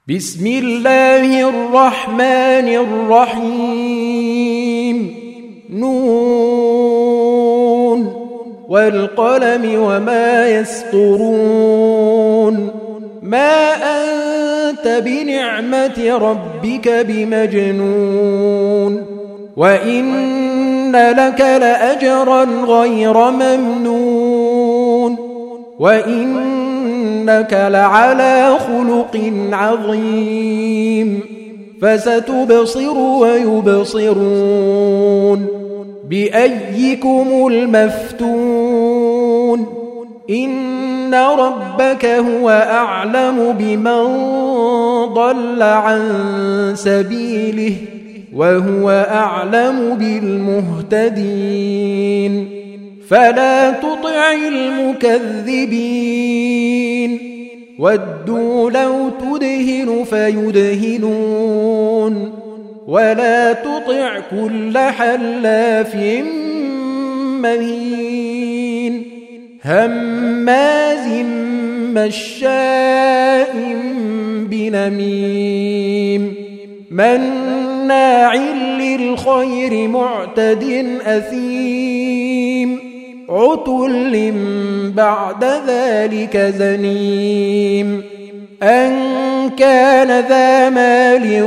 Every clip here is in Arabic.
بسم الله الرحمن الرحيم. نون والقلم وما يسطرون. ما أنت بنعمة ربك بمجنون، وإن لك لأجرا غير ممنون، وإنك لعلى خلق عظيم. فستبصر ويبصرون بأيكم المفتون. إن ربك هو أعلم بمن ضل عن سبيله وهو أعلم بالمهتدين. فلا تطع المكذبين، ودوا لو تدهن فيدهنون، ولا تطع كل حلاف مهين هماز مشاء بنميم مناع للخير معتد أثيم عتل بعد ذلك زنيم أن كان ذا مال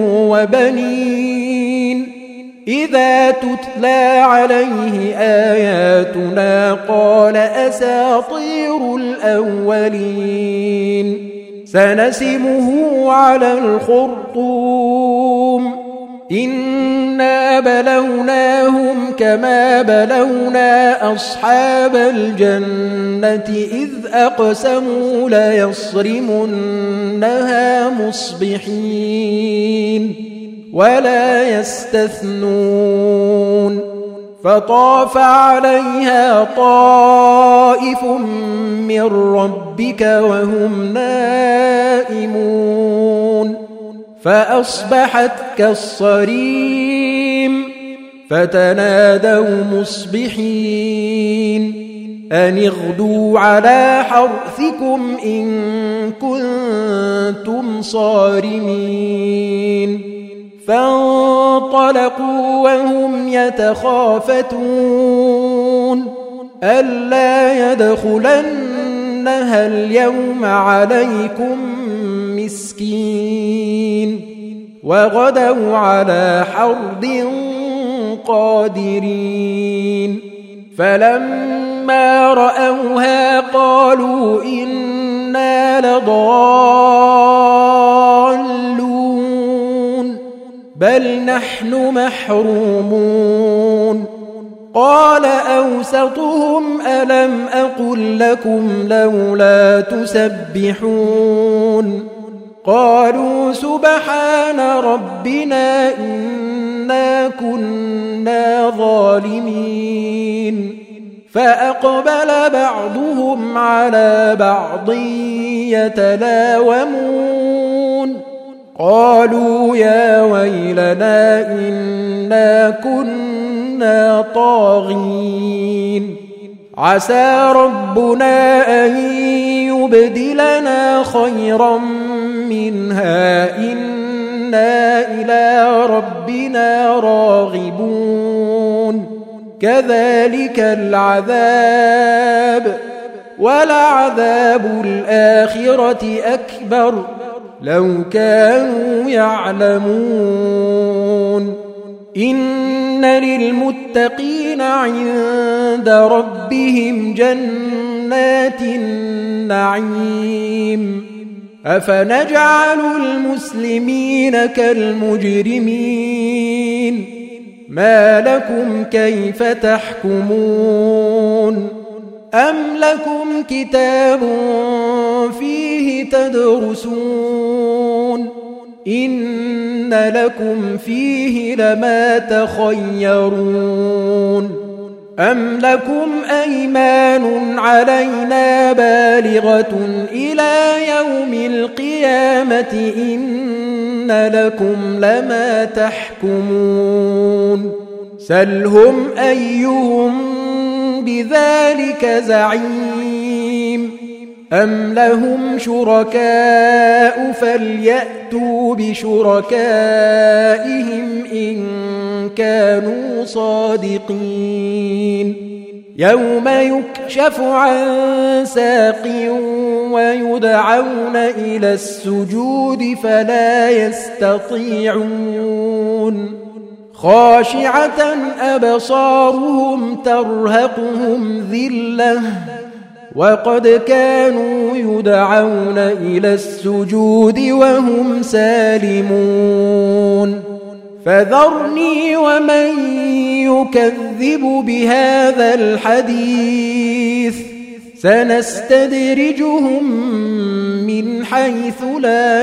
وبنين إذا تتلى عليه آياتنا قال أساطير الأولين. سنسمه على الخرطوم. إنا بلوناهم كما بلونا أصحاب الجنة إذ أقسموا ليصرمنها مصبحين ولا يستثنون. فطاف عليها طائف من ربك وهم نائمون فأصبحت كالصريم. فتنادوا مصبحين أن اغدوا على حرثكم إن كنتم صارمين. فانطلقوا وهم يتخافتون ألا يدخلنها اليوم عليكم مسكين. وغدوا على حرد قادرين. فلما رأوها قالوا إنا لضالون بل نحن محرومون. قال أوسطهم ألم أقل لكم لولا تسبحون. قالوا سبحان ربنا إنا كنا ظالمين. فأقبل بعضهم على بعض يتلاومون قالوا يا ويلنا إنا كنا طاغين. عسى ربنا أن يبدلنا خيرا منها إنا إلى ربنا راغبون. كذلك العذاب ولعذاب الآخرة أكبر لو كانوا يعلمون. إن للمتقين عند ربهم جنات النعيم. أفنجعل المسلمين كالمجرمين. ما لكم كيف تحكمون. أم لكم كتاب فيه تدرسون إن لكم فيه لما تخيرون. أم لكم أيمان علينا بالغة إلى يوم القيامة إن لكم لما تحكمون. سلهم أيهم بذلك زعيم. أم لهم شركاء فليأتوا بشركائهم إن كانوا صادقين يوم يكشف عن ساق ويدعون إلى السجود فلا يستطيعون خاشعة أبصارهم ترهقهم ذلة وقد كانوا يدعون إلى السجود وهم سالمون فذرني ومن يكذب بهذا الحديث سنستدرجهم من حيث لا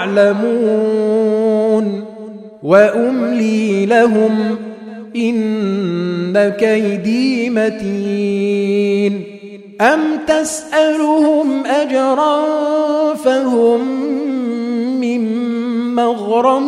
يعلمون وأملي لهم إن كيدي متين أم تسألهم أجرا فهم من مغرم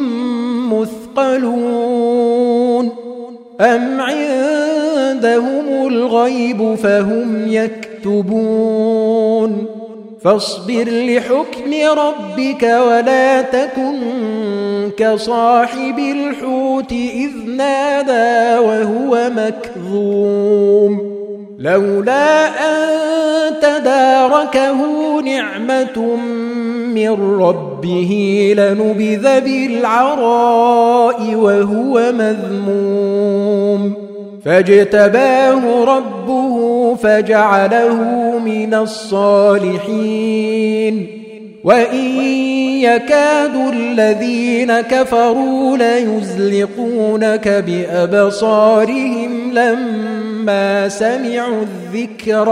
مثقلون أم عندهم الغيب فهم يكتبون فاصبر لحكم ربك ولا تكن كصاحب الحوت إذ نادى وهو مكظوم لولا أن تداركه نعمة من ربه لنبذ بالعراء وهو مذموم فاجتباه ربه فجعله من الصالحين وإن يكاد الذين كفروا ليزلقونك بأبصارهم لما سمعوا الذكر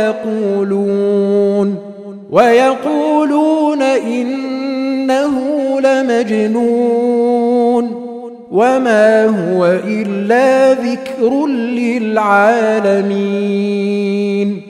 ويقولون إنه لمجنون وما هو إلا ذكر للعالمين